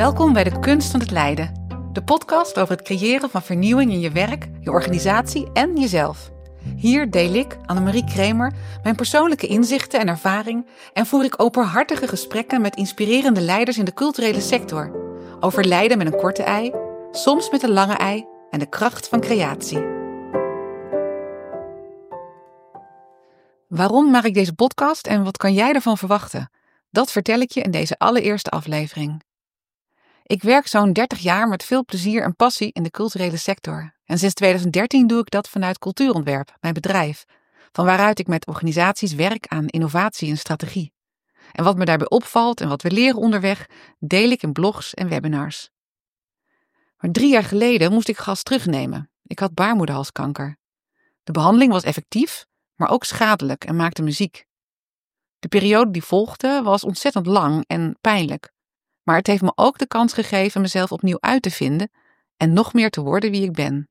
Welkom bij De Kunst van het Leiden. De podcast over het creëren van vernieuwing in je werk, je organisatie en jezelf. Hier deel ik, Annemarie Kremer, mijn persoonlijke inzichten en ervaring en voer ik openhartige gesprekken met inspirerende leiders in de culturele sector. Over leiden met een korte ei, soms met een lange ei en de kracht van creatie. Waarom maak ik deze podcast en wat kan jij ervan verwachten? Dat vertel ik je in deze allereerste aflevering. Ik werk zo'n 30 jaar met veel plezier en passie in de culturele sector. En sinds 2013 doe ik dat vanuit Cultuurontwerp, mijn bedrijf, van waaruit ik met organisaties werk aan innovatie en strategie. En wat me daarbij opvalt en wat we leren onderweg, deel ik in blogs en webinars. Maar 3 jaar geleden moest ik gas terugnemen. Ik had baarmoederhalskanker. De behandeling was effectief, maar ook schadelijk en maakte me ziek. De periode die volgde was ontzettend lang en pijnlijk. Maar het heeft me ook de kans gegeven mezelf opnieuw uit te vinden en nog meer te worden wie ik ben.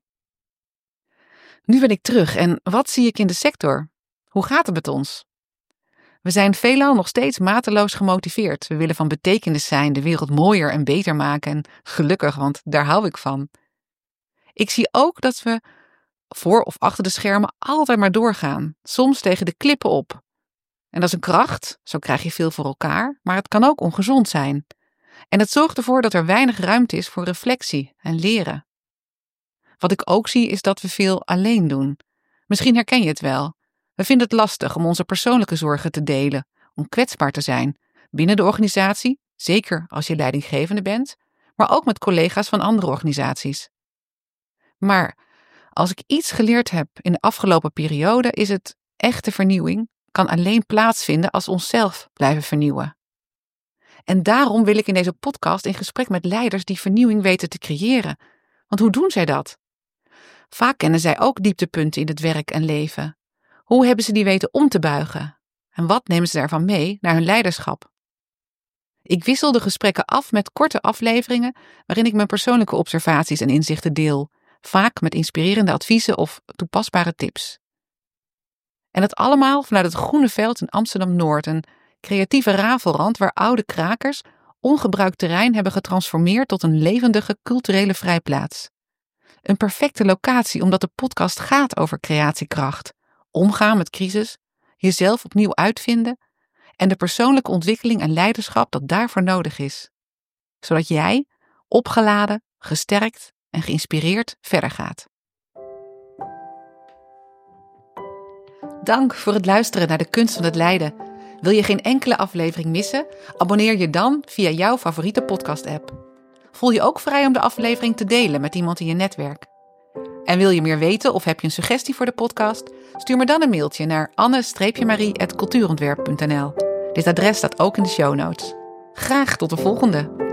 Nu ben ik terug en wat zie ik in de sector? Hoe gaat het met ons? We zijn veelal nog steeds mateloos gemotiveerd. We willen van betekenis zijn, de wereld mooier en beter maken en gelukkig, want daar hou ik van. Ik zie ook dat we voor of achter de schermen altijd maar doorgaan, soms tegen de klippen op. En dat is een kracht, zo krijg je veel voor elkaar, maar het kan ook ongezond zijn. En het zorgt ervoor dat er weinig ruimte is voor reflectie en leren. Wat ik ook zie is dat we veel alleen doen. Misschien herken je het wel. We vinden het lastig om onze persoonlijke zorgen te delen, om kwetsbaar te zijn. Binnen de organisatie, zeker als je leidinggevende bent, maar ook met collega's van andere organisaties. Maar als ik iets geleerd heb in de afgelopen periode is het echte vernieuwing kan alleen plaatsvinden als we onszelf blijven vernieuwen. En daarom wil ik in deze podcast in gesprek met leiders die vernieuwing weten te creëren. Want hoe doen zij dat? Vaak kennen zij ook dieptepunten in het werk en leven. Hoe hebben ze die weten om te buigen? En wat nemen ze daarvan mee naar hun leiderschap? Ik wissel de gesprekken af met korte afleveringen waarin ik mijn persoonlijke observaties en inzichten deel. Vaak met inspirerende adviezen of toepasbare tips. En dat allemaal vanuit het Groene Veld in Amsterdam-Noord, een creatieve rafelrand waar oude krakers ongebruikt terrein hebben getransformeerd tot een levendige culturele vrijplaats. Een perfecte locatie omdat de podcast gaat over creatiekracht, omgaan met crisis, jezelf opnieuw uitvinden en de persoonlijke ontwikkeling en leiderschap dat daarvoor nodig is. Zodat jij opgeladen, gesterkt en geïnspireerd verder gaat. Dank voor het luisteren naar De Kunst van het Leiden. Wil je geen enkele aflevering missen? Abonneer je dan via jouw favoriete podcast-app. Voel je ook vrij om de aflevering te delen met iemand in je netwerk. En wil je meer weten of heb je een suggestie voor de podcast? Stuur me dan een mailtje naar anne-marie@cultuurontwerp.nl. Dit adres staat ook in de show notes. Graag tot de volgende!